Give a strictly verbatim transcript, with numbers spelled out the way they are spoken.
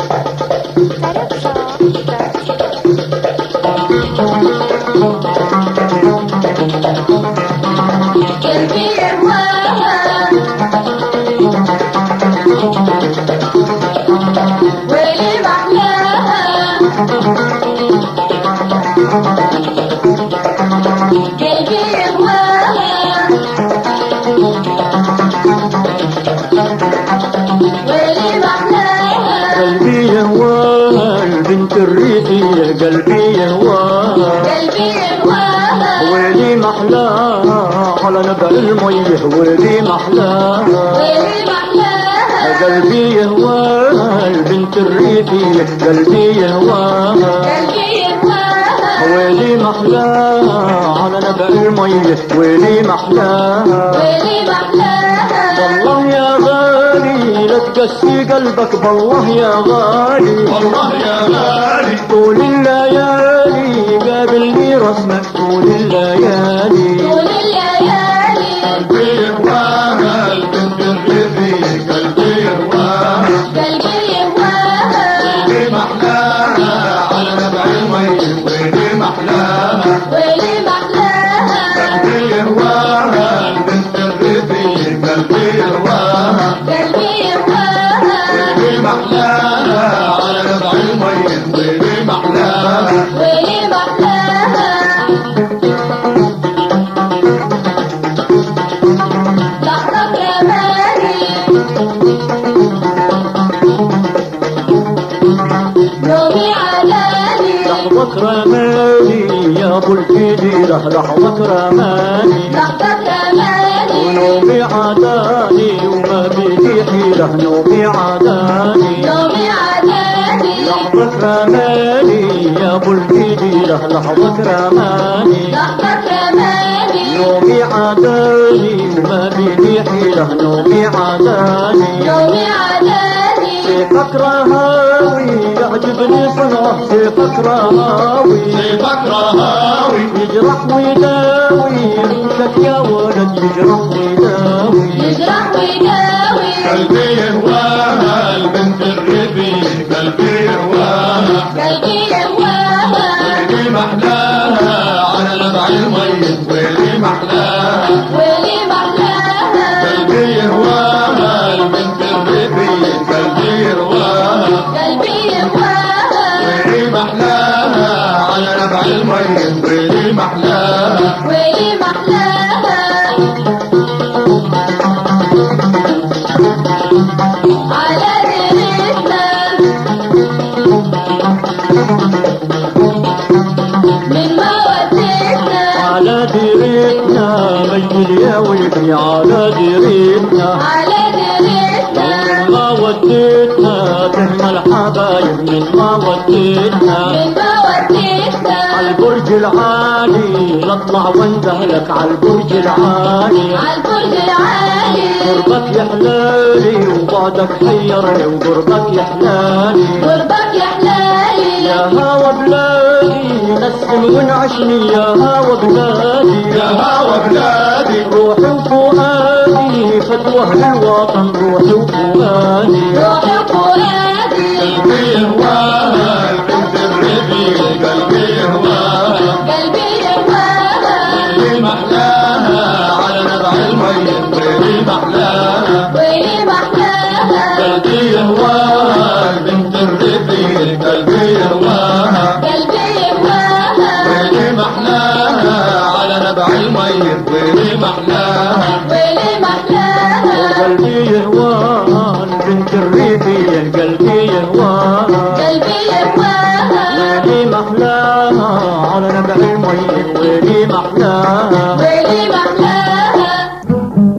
قلبي يهواها قلبي يهواها ويلي محلاها على نبع الميه ويلي محلاها ويلي محلاها قلبي يهواها البنت الريفية قلبي يهواها قلبي يهواها ويلي محلاها على نبع الميه ويلي محلاها ويلي محلاها والله يا غالي لا تقسي قلبك بالله يا غالي والله يا غالي طول الليالي قابلني رسمك طول الليالي طول الليالي قلبي يهواها البنت الريفية قلبي يهواها قلبي يهواها ويلي محلاها على نبع المي ويلي محلاها ويلي محلاها قلبي يهواها البنت الريفية قلبي يهواها قلبي يهواها ويلي محلاها على نبع المي ويلي محلاها ويلي محلاها لحظك يا مالي نومي علاني لحظك رماني يا ابو الفديرة لحظك رماني لحظك رماني ونومي عداني وما بيدي حيلة نومي عداني نومي عداني لحظك رماني يا ابو الفديرة لحظك رماني لحظك رماني نومي عداني وما بيدي حيلة نومي عداني نومي عداني سيفك رهاوي يعجبني صنعه سيفك رهاوي سيفك رهاوي يجرح ويداوي رمشك يا ولد يجرح ويداوي يجرح ويداوي قلبي يهواها البنت الريفية قلبي يهواها قلبي يهواها ويلي محلاها على نبع المي ويلي محلاها ويلي محلاها قلبي يهواها البنت الريفية قلبي يهواها قلبي يهواها ويلي محلاها على نبع المي ويلي محلاها ويلي محلاها على ديرتنا من مودتنا على ديرتنا مجد يا ولدي على ديرتنا على ديرتنا من مودتنا تهنا الحبايب من مودتنا من مودتنا عالبرج العالي نطلع وندهلك عالبرج العالي عالبرج العالي قربك يا حلالي وبعدك حيرني وقربك يا حلالي قربك يا حلالي يا هوا بلادي نسم ونعشني يا هوا بلادي يا هوا بلادي روحي وفؤادي فتوه للوطن روحي وفؤادي روحي وفؤادي قلبي يهواها البنت الريفية قلبي يهواها قلبي يهواها ويلي محلاها على نبع المي ويلي محلاها ويلي محلاها قلبي يهواها البنت الريفية قلبي يهواها قلبي يهواها ويلي محلاها على نبع المي ويلي محلاها ويلي محلاها قلبي يهواها البنت الريفية قلبي يهواها قلبي يهواها ويلي محلاها على نبع المي ويلي محلاها